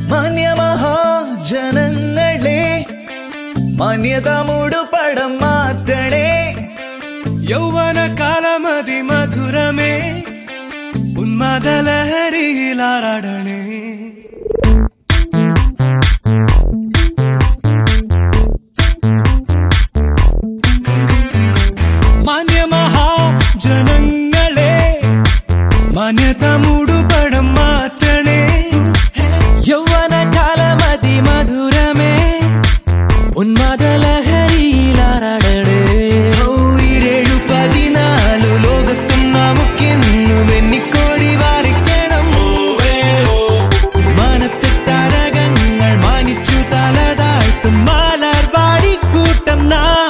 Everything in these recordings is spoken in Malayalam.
മാന്യമഹാജനങ്ങളെ മാന്യത മൂടുപടം മാറ്റണേ യൗവന കാലമതി മധുരമേ ഉന്മാദ ലഹരിയിലാറാടണേ മാന്യമഹാജനങ്ങളെ മാന്യത മൂടുപടം മാറ്റണേ യൗവന കാലമതി മധുരമേ ഉന്മാദ ലഹരിയിലാറാടണേ ലോകത്തും നമുക്കിന്നു വെന്നിക്കോടി വാരിക്കണം മാനത്തെ താരകങ്ങൾ മാനിച്ചു തലതാഴ്ത്തും മാലർവാടിക്കൂട്ടം നാം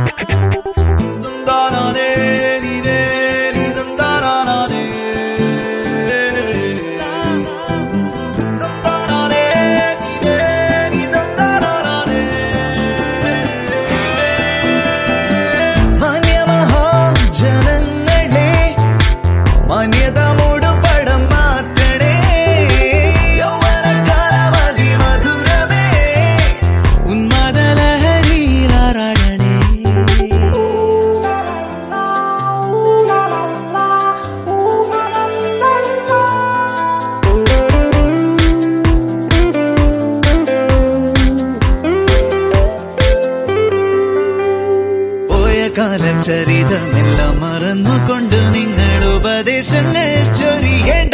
കാലചരിതമെല്ലാം മറന്നുകൊണ്ട് നിങ്ങൾ ഉപദേശങ്ങൾ ചൊരിയേണ്ട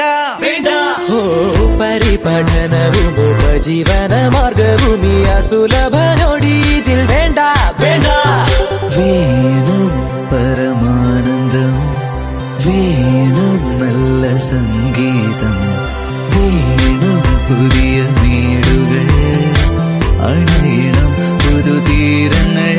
പരിപഠനവും ഉപജീവന മാർഗവും ഈ അസുലഭനോടി ഇതിൽ വേണ്ട വേണ്ട വേണം പരമാനന്ദം വേണം നല്ല സംഗീതം വേണം പുതിയ വീടുകൾ അണയണം പുതുതീരങ്ങൾ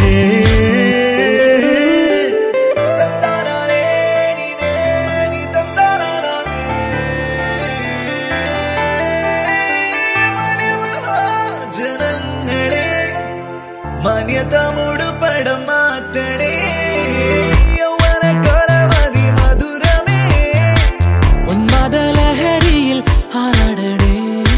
മാന്യത മൂടുപടം മാറ്റണേ യൗവന കാലമതി മധുരമേ ഉന്മാദ ലഹരിയിൽ ആറാടണേ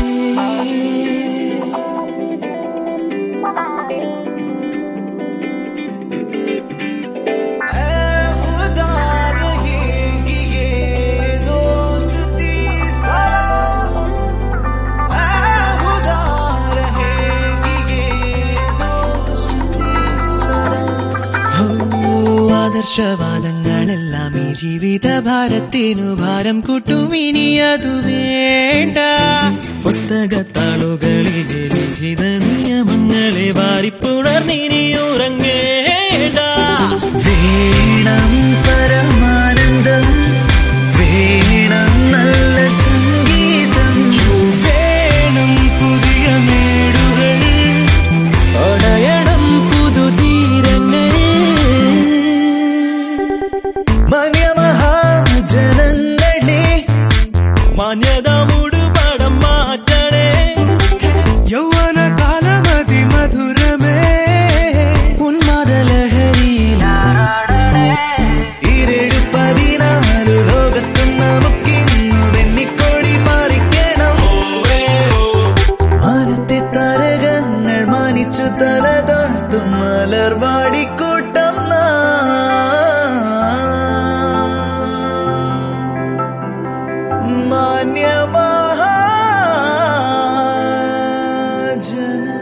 ആദർശവാദങ്ങളെല്ലാം ഈ ജീവിത ഭാരത്തിനു ഭാരം കൂട്ടും ഇനി അതു വേണ്ട പുസ്തകത്താളുകളിലെ ലിഖിത നിയമങ്ങളെ വാരിപ്പുണർന്നിനി ഉറങ്ങേണ്ട വേണം പരമാനന്ദം വേണം നല്ല സംഗീതം വേണം പുതിയ മേടുകൾ അണയണം പുതുതീരങ്ങൾ മാന്യമഹാജനങ്ങളെ മാന്യത മൂടുപടം മാറ്റണേ യൗവന കാലമതി മധുരമേ ഉന്മാദ ലഹരിയിലാറാടണേ 14 ലോകത്തും നമുക്കിന്നു വെന്നിക്കോടി മാറിക്കണം മാനത്തെ താരകങ്ങൾ മാനിച്ചു തല താഴ്ത്തും മലർവാടിക്കൂട്ടം മാന്യമഹാജന